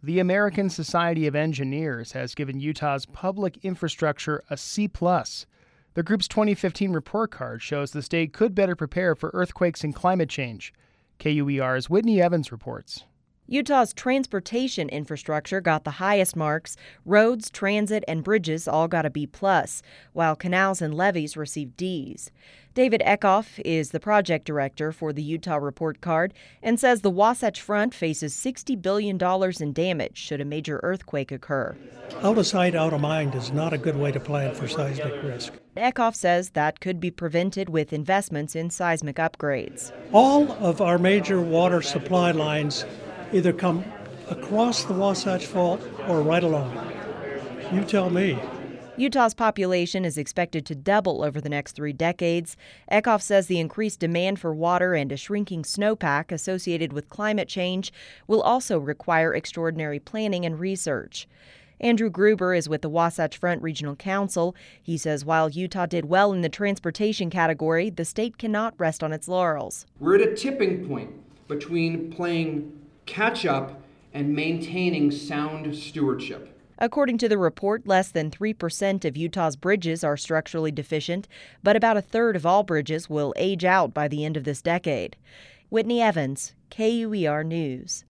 The American Society of Engineers has given Utah's public infrastructure a C+. The group's 2015 report card shows the state could better prepare for earthquakes and climate change. KUER's Whitney Evans reports. Utah's transportation infrastructure got the highest marks. Roads, transit, and bridges all got a B+, while canals and levees received Ds. David Eckhoff is the project director for the Utah report card and says the Wasatch Front faces $60 billion in damage should a major earthquake occur. Out of sight, out of mind is not a good way to plan for seismic risk. Eckhoff says that could be prevented with investments in seismic upgrades. All of our major water supply lines either come across the Wasatch Fault or right along it. You tell me. Utah's population is expected to double over the next 3 decades. Eckhoff says the increased demand for water and a shrinking snowpack associated with climate change will also require extraordinary planning and research. Andrew Gruber is with the Wasatch Front Regional Council. He says while Utah did well in the transportation category, the state cannot rest on its laurels. We're at a tipping point between playing catch up and maintaining sound stewardship. According to the report, less than 3% of Utah's bridges are structurally deficient, but about a third of all bridges will age out by the end of this decade. Whitney Evans, KUER News.